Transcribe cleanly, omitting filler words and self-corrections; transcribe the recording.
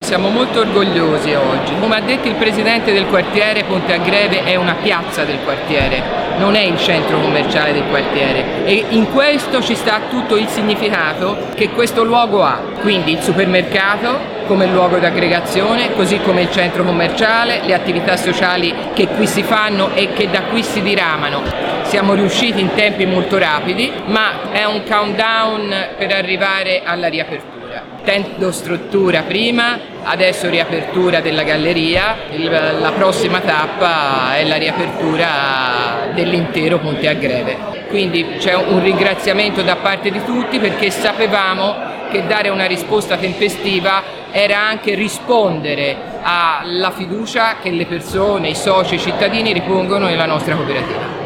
siamo molto orgogliosi oggi. Come ha detto il presidente del quartiere, Ponte a Greve è una piazza del quartiere, non è il centro commerciale del quartiere, e in questo ci sta tutto il significato che questo luogo ha. Quindi il supermercato come luogo d'aggregazione, così come il centro commerciale, le attività sociali che qui si fanno e che da qui si diramano. Siamo riusciti in tempi molto rapidi, ma è un countdown per arrivare alla riapertura. Tendostruttura prima, adesso riapertura della galleria, la prossima tappa è la riapertura dell'intero Ponte a Greve. Quindi c'è un ringraziamento da parte di tutti, perché sapevamo che dare una risposta tempestiva era anche rispondere alla fiducia che le persone, i soci, i cittadini ripongono nella nostra cooperativa.